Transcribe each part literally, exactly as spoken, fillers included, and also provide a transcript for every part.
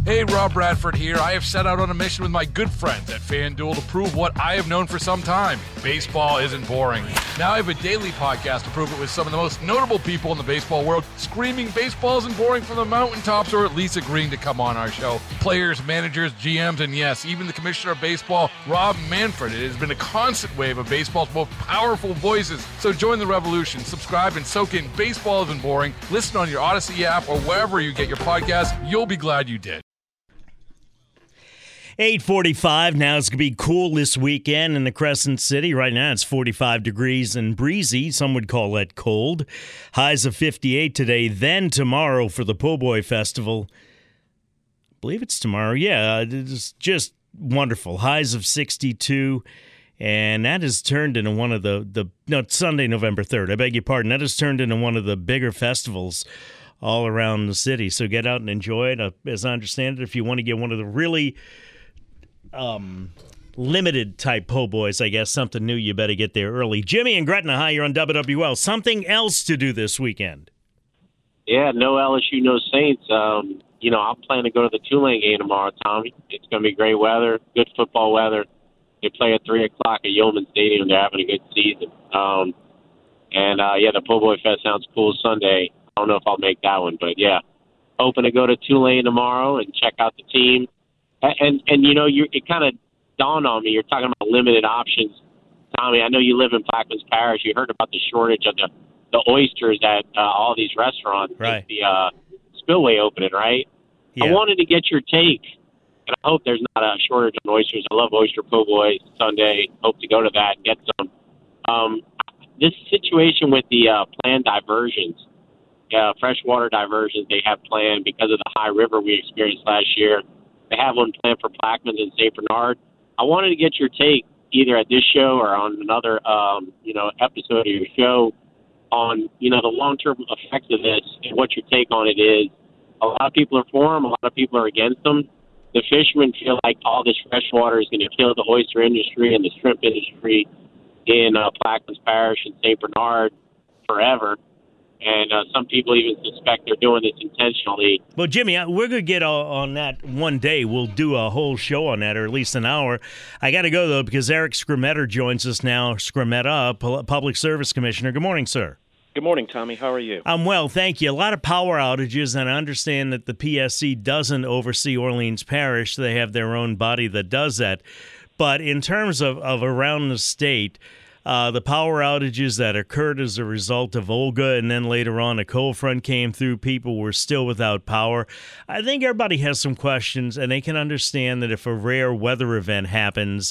Hey, Rob Bradford here. I have set out on a mission with my good friends at FanDuel to prove what I have known for some time. Baseball isn't boring. Now I have a daily podcast to prove it with some of the most notable people in the baseball world, screaming baseball isn't boring from the mountaintops, or at least agreeing to come on our show. Players, managers, G Ms, and yes, even the commissioner of baseball, Rob Manfred. It has been a constant wave of baseball's most powerful voices. So join the revolution. Subscribe and soak in Baseball Isn't Boring. Listen on your Odyssey app or wherever you get your podcasts. You'll be glad you did. eight forty-five. Now it's going to be cool this weekend in the Crescent City. Right now it's forty-five degrees and breezy. Some would call that cold. Highs of fifty-eight today. Then tomorrow for the Po' Boy Festival. I believe it's tomorrow. Yeah, it's just wonderful. Highs of sixty-two. And that has turned into one of the, the no, it's Sunday, November third. I beg your pardon. That has turned into one of the bigger festivals all around the city. So get out and enjoy it. Uh, as I understand it, if you want to get one of the really Um, limited type po' boys, I guess, something new, you better get there early. Jimmy and Gretna, hi, you're on W W L. Something else to do this weekend? Yeah, no L S U, no Saints. Um, you know, I'm planning to go to the Tulane game tomorrow, Tommy. It's going to be great weather, good football weather. They play at three o'clock at Yeoman Stadium. They're having a good season. Um, and, uh, yeah, the Po' Boy Fest sounds cool Sunday. I don't know if I'll make that one, but, yeah, hoping to go to Tulane tomorrow and check out the team. And, and you know, you it kind of dawned on me, you're talking about limited options. Tommy, I know you live in Plaquemines Parish. You heard about the shortage of the, the oysters at uh, all these restaurants. Right. The uh, Spillway opening, right? Yeah. I wanted to get your take, and I hope there's not a shortage on oysters. I love oyster po' boys Sunday. Hope to go to that and get some. Um, this situation with the uh, planned diversions, uh, freshwater diversions they have planned because of the high river we experienced last year. They have one planned for Plaquemines and Saint Bernard. I wanted to get your take either at this show or on another, um, you know, episode of your show on, you know, the long-term effects of this and what your take on it is. A lot of people are for them. A lot of people are against them. The fishermen feel like all this fresh water is going to kill the oyster industry and the shrimp industry in uh, Plaquemines Parish and Saint Bernard forever. And uh, some people even suspect they're doing this intentionally. Well, Jimmy, we're going to get on that one day. We'll do a whole show on that, or at least an hour. I got to go, though, because Eric Skrmetter joins us now. Skrmetta, Public Service Commissioner. Good morning, sir. Good morning, Tommy. How are you? I'm well, thank you. A lot of power outages, and I understand that the P S C doesn't oversee Orleans Parish. They have their own body that does that. But in terms of, of around the state, Uh, the power outages that occurred as a result of Olga, and then later on a cold front came through, people were still without power. I think everybody has some questions, and they can understand that if a rare weather event happens,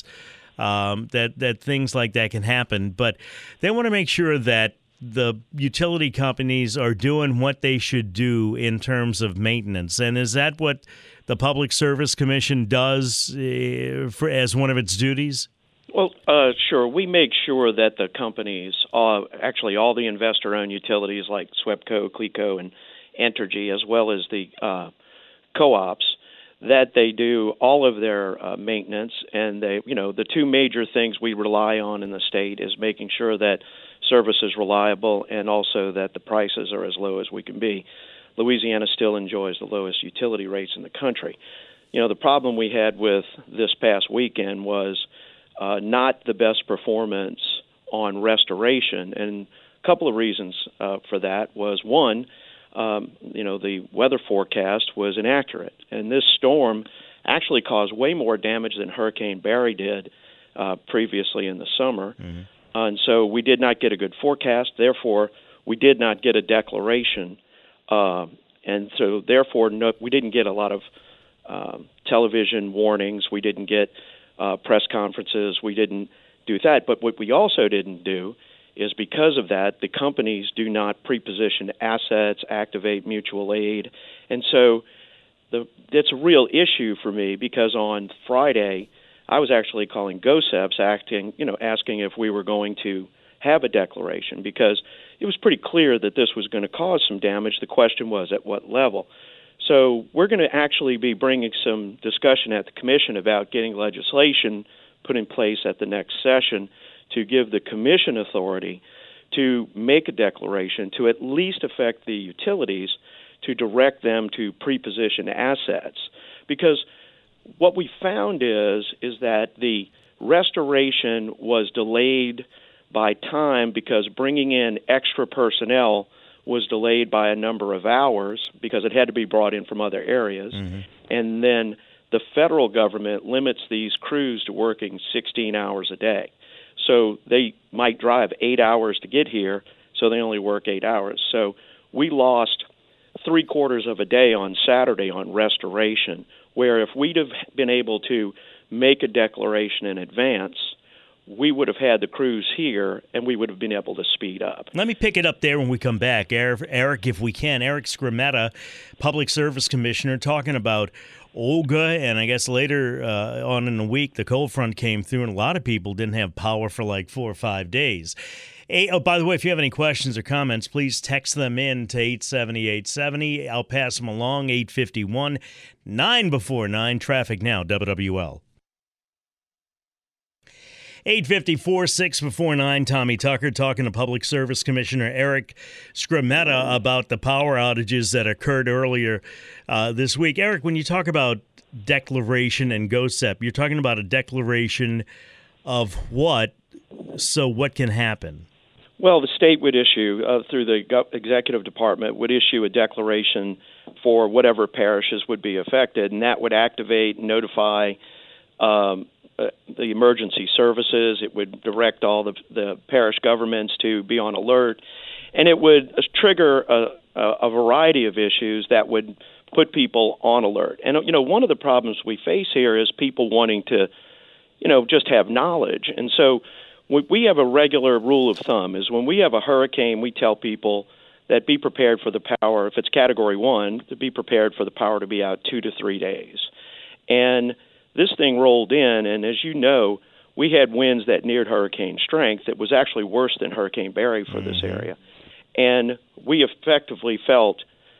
um, that, that things like that can happen. But they want to make sure that the utility companies are doing what they should do in terms of maintenance. And is that what the Public Service Commission does uh, for, as one of its duties? Well, uh, sure. We make sure that the companies, uh, actually all the investor-owned utilities like SWEPCO, CLECO, and Entergy, as well as the uh, co-ops, that they do all of their uh, maintenance. And they, you know, the two major things we rely on in the state is making sure that service is reliable and also that the prices are as low as we can be. Louisiana still enjoys the lowest utility rates in the country. You know, the problem we had with this past weekend was Uh, not the best performance on restoration, and a couple of reasons uh, for that was one, um, you know, the weather forecast was inaccurate, and this storm actually caused way more damage than Hurricane Barry did uh, previously in the summer, mm-hmm. uh, and so we did not get a good forecast. Therefore, we did not get a declaration, uh, and so therefore, no, we didn't get a lot of uh, television warnings. We didn't get Uh, press conferences. We didn't do that. But what we also didn't do is because of that, the companies do not preposition assets, activate mutual aid. And so the, it's a real issue for me because on Friday, I was actually calling GOSEPs, acting, you know, asking if we were going to have a declaration because it was pretty clear that this was going to cause some damage. The question was at what level. So we're going to actually be bringing some discussion at the commission about getting legislation put in place at the next session to give the commission authority to make a declaration to at least affect the utilities to direct them to preposition assets. because what we found is is that the restoration was delayed by time because bringing in extra personnel was delayed by a number of hours because it had to be brought in from other areas. Mm-hmm. And then the federal government limits these crews to working sixteen hours a day. So they might drive eight hours to get here, so they only work eight hours. So we lost three quarters of a day on Saturday on restoration, where if we'd have been able to make a declaration in advance, we would have had the crews here, and we would have been able to speed up. Let me pick it up there when we come back. Eric, if we can, Eric Skrmetta, Public Service Commissioner, talking about Olga, and I guess later uh, on in the week, the cold front came through, and a lot of people didn't have power for like four or five days. Hey, oh, by the way, if you have any questions or comments, please text them in to eight seventy, eight seventy. I'll pass them along, eight fifty-one, nine before nine. Traffic now, W W L. eight fifty-four, six before nine, Tommy Tucker talking to Public Service Commissioner Eric Skrmetta about the power outages that occurred earlier uh, this week. Eric, when you talk about declaration and GOSEP, you're talking about a declaration of what? So what can happen? Well, the state would issue, uh, through the executive department, would issue a declaration for whatever parishes would be affected, and that would activate and notify um, uh, the emergency services. It would direct all the, the parish governments to be on alert, and it would trigger a, a variety of issues that would put people on alert. And, you know, one of the problems we face here is people wanting to, you know, just have knowledge. And so we have a regular rule of thumb is when we have a hurricane, we tell people that be prepared for the power, if it's category one, to be prepared for the power to be out two to three days. And this thing rolled in, and as you know, we had winds that neared hurricane strength. It was actually worse than Hurricane Barry for mm-hmm. this area. And we effectively felt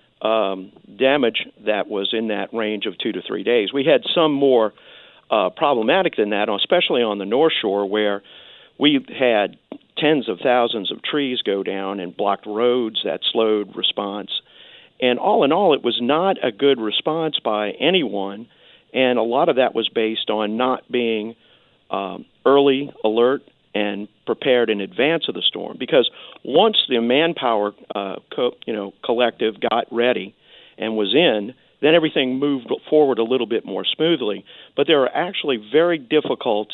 um, damage that was in that range of two to three days. We had some more uh, problematic than that, especially on the North Shore, where we had tens of thousands of trees go down and blocked roads that slowed response. And all in all, it was not a good response by anyone, and a lot of that was based on not being um, early alert and prepared in advance of the storm. Because once the manpower uh, co- you know, collective got ready and was in, then everything moved forward a little bit more smoothly. But there are actually very difficult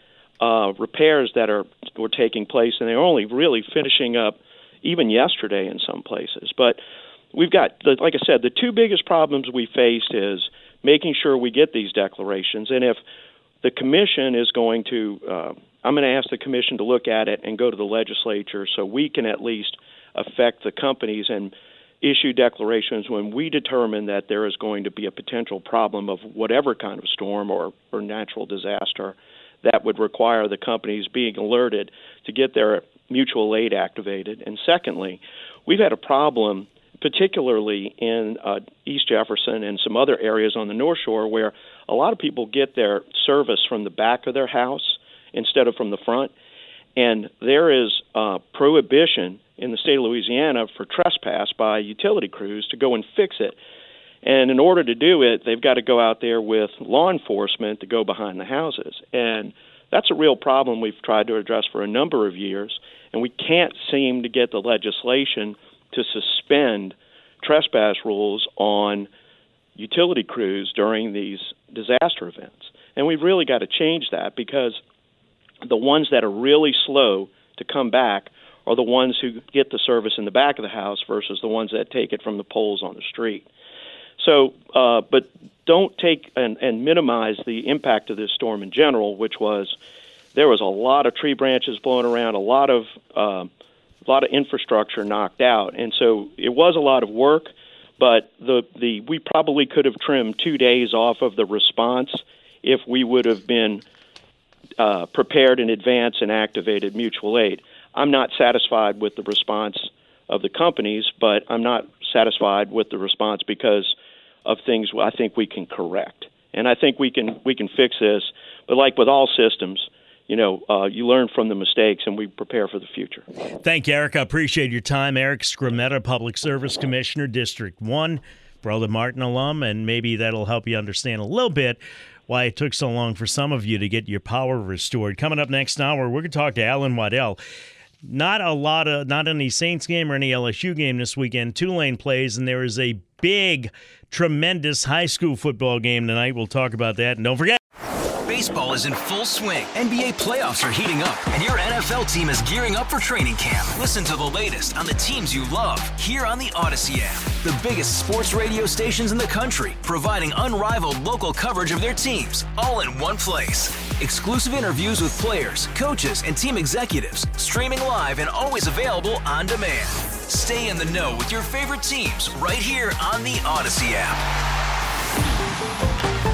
Uh, repairs that are were taking place, and they're only really finishing up even yesterday in some places. But we've got, the, like I said, the two biggest problems we faced is making sure we get these declarations. And if the commission is going to, uh, I'm going to ask the commission to look at it and go to the legislature so we can at least affect the companies and issue declarations when we determine that there is going to be a potential problem of whatever kind of storm or, or natural disaster that would require the companies being alerted to get their mutual aid activated. And secondly, we've had a problem, particularly in uh, East Jefferson and some other areas on the North Shore, where a lot of people get their service from the back of their house instead of from the front. And there is uh, prohibition in the state of Louisiana for trespass by utility crews to go and fix it. And in order to do it, they've got to go out there with law enforcement to go behind the houses. And that's a real problem we've tried to address for a number of years, and we can't seem to get the legislation to suspend trespass rules on utility crews during these disaster events. And we've really got to change that, because the ones that are really slow to come back are the ones who get the service in the back of the house versus the ones that take it from the poles on the street. So, uh, but don't take and, and minimize the impact of this storm in general, which was there was a lot of tree branches blowing around, a lot of uh, a lot of infrastructure knocked out, and so it was a lot of work. But the the we probably could have trimmed two days off of the response if we would have been uh, prepared in advance and activated mutual aid. I'm not satisfied with the response of the companies, but I'm not satisfied with the response because of things I think we can correct. And I think we can we can fix this. But like with all systems, you know, uh, you learn from the mistakes and we prepare for the future. Thank you, Eric. I appreciate your time. Eric Skrmetta, Public Service Commissioner, District one. Brother Martin alum, and maybe that'll help you understand a little bit why it took so long for some of you to get your power restored. Coming up next hour, we're going to talk to Alan Waddell. Not a lot of, not any Saints game or any L S U game this weekend. Tulane plays, and there is a big, tremendous high school football game tonight. We'll talk about that. And don't forget, baseball is in full swing. N B A playoffs are heating up, and your N F L team is gearing up for training camp. Listen to the latest on the teams you love here on the Odyssey app. The biggest sports radio stations in the country, providing unrivaled local coverage of their teams, all in one place. Exclusive interviews with players, coaches, and team executives, streaming live and always available on demand. Stay in the know with your favorite teams right here on the Odyssey app.